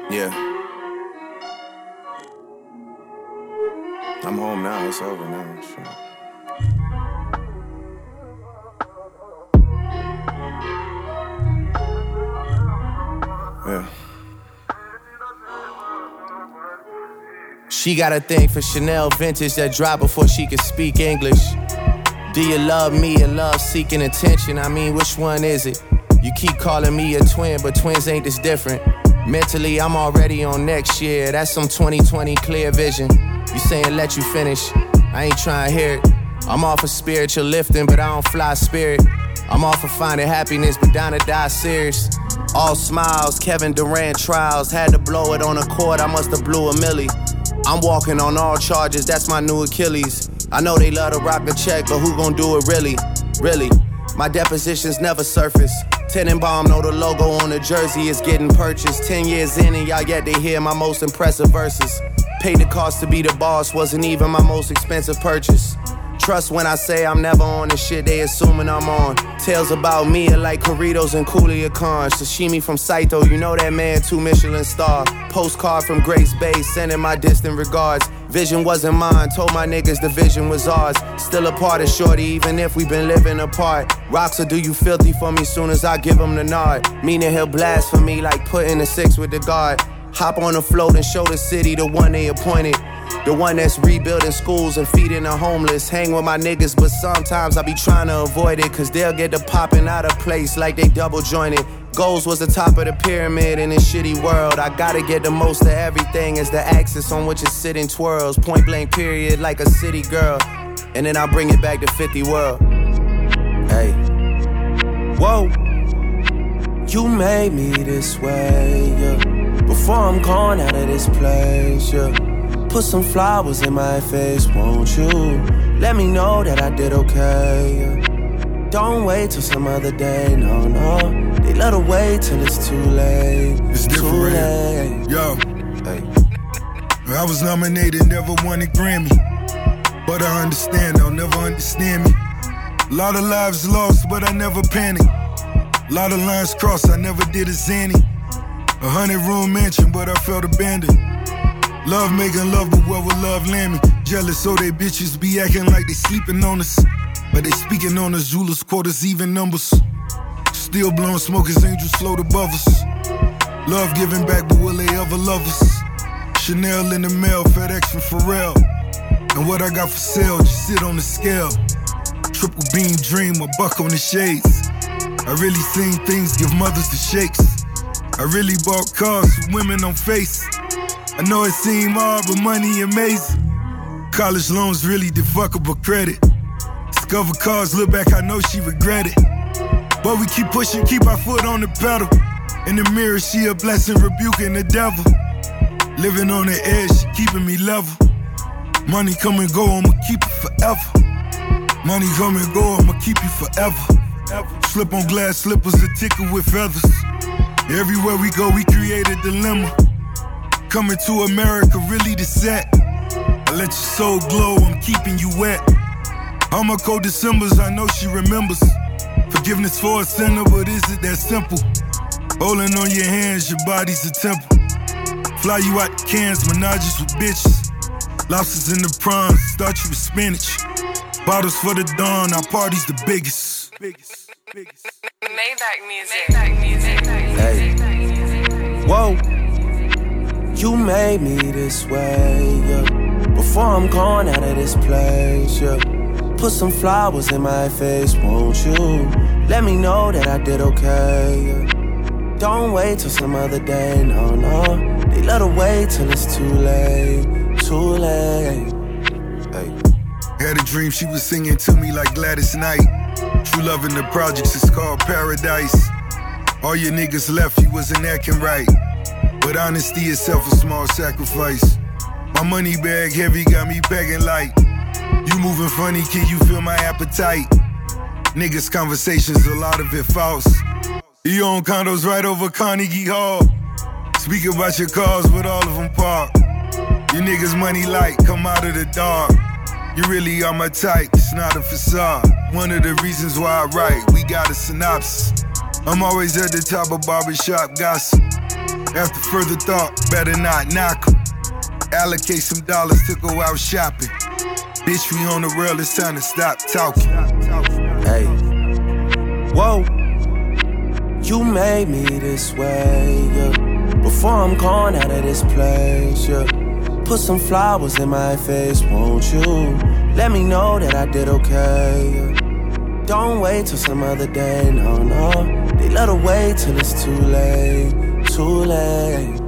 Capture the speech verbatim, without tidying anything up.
Yeah. I'm home now, it's over now. Sure. Yeah. She got a thing for Chanel vintage that dropped before she could speak English. Do you love me or love seeking attention? I mean, which one is it? You keep calling me a twin, but twins ain't this different. Mentally, I'm already on next year. That's some twenty twenty clear vision. You saying let you finish, I ain't trying to hear it. I'm all for spiritual lifting, but I don't fly spirit. I'm all for finding happiness, but down to die serious. All smiles, Kevin Durant trials. Had to blow it on a court, I must have blew a milli. I'm walking on all charges, that's my new Achilles. I know they love to rock the check, but who gon' do it really? Really? My depositions never surface. Tenenbaum know the logo on the jersey is getting purchased. Ten years in and y'all yet to hear my most impressive verses. Paid the cost to be the boss, wasn't even my most expensive purchase. Trust when I say I'm never on the shit they assuming I'm on. Tales about me are like Corritos and Coolia Khan. Sashimi from Saito, you know that man, two Michelin star. Postcard from Grace Bay, sending my distant regards. Vision wasn't mine, told my niggas the vision was ours. Still a part of shorty, even if we been living apart. Rocks will do you filthy for me soon as I give him the nod. Meaning he'll blast for me like putting a six with the guard. Hop on the float and show the city the one they appointed. The one that's rebuilding schools and feeding the homeless. Hang with my niggas, but sometimes I be trying to avoid it. Cause they'll get to popping out of place like they double jointed. Goals was the top of the pyramid in this shitty world. I gotta get the most of everything as the axis on which it's sitting twirls. Point blank period like a city girl. And then I bring it back to fifty world. Hey. Whoa. You made me this way, yeah. Before I'm gone out of this place, yeah. Put some flowers in my face, won't you? Let me know that I did okay, yeah. Don't wait till some other day, no, no. They let her wait till it's too late. It's too different. Late. Yo. Hey. I was nominated, never won a Grammy. But I understand, they'll never understand me. A lot of lives lost, but I never panicked. A lot of lines crossed, I never did a zany. A hundred room mansion, but I felt abandoned. Love making love, but where would love land me? Jealous, so they bitches be acting like they sleeping on us. But they speaking on us, jewelers, quarters, even numbers. Still blowing smoke as angels float above us. Love giving back, but will they ever love us? Chanel in the mail, FedEx from Pharrell. And what I got for sale, just sit on the scale. Triple beam dream, a buck on the shades. I really seen things give mothers the shakes. I really bought cars with women on face. I know it seemed hard, but money amazing. College loans really defuckable credit. Discover cars, look back, I know she regret it. But we keep pushing, keep our foot on the pedal. In the mirror, she a blessing, rebuking the devil. Living on the edge, she keeping me level. Money come and go, I'ma keep it forever. Money come and go, I'ma keep you forever. Slip on glass slippers, a tickle with feathers. Everywhere we go, we create a dilemma. Coming to America, really the set. I let your soul glow, I'm keeping you wet. All my cold Decembers, I know she remembers. Forgiveness for a sinner, but is it that simple? Holding on your hands, your body's a temple. Fly you out the cans, menages with bitches. Lobsters in the prawns, start you with spinach. Bottles for the dawn, our party's the biggest. biggest, biggest. Maybach music. Maybach music. Hey. Whoa. You made me this way, yeah. Before I'm gone out of this place, yeah. Put some flowers in my face, won't you? Let me know that I did okay, yeah. Don't wait till some other day, no, no. They let her wait till it's too late, too late. Hey. Had a dream she was singing to me like Gladys Knight. True love in the projects is called paradise. All your niggas left, you wasn't acting right. But honesty itself a small sacrifice. My money bag heavy got me begging like, you moving funny, can you feel my appetite? Niggas conversations, a lot of it false. You own condos right over Carnegie Hall. Speak about your cars, but all of them parked. You niggas money light, come out of the dark. You really are my type, it's not a facade. One of the reasons why I write, we got a synopsis. I'm always at the top of barbershop gossip. After further thought, better not knock 'em. Allocate some dollars to go out shopping. Bitch, we on the rail, it's time to stop talking. Hey, whoa, you made me this way, yeah. Before I'm gone out of this place, yeah. Put some flowers in my face, won't you? Let me know that I did okay, yeah. Don't wait till some other day, no, no. They let her wait till it's too late, too late.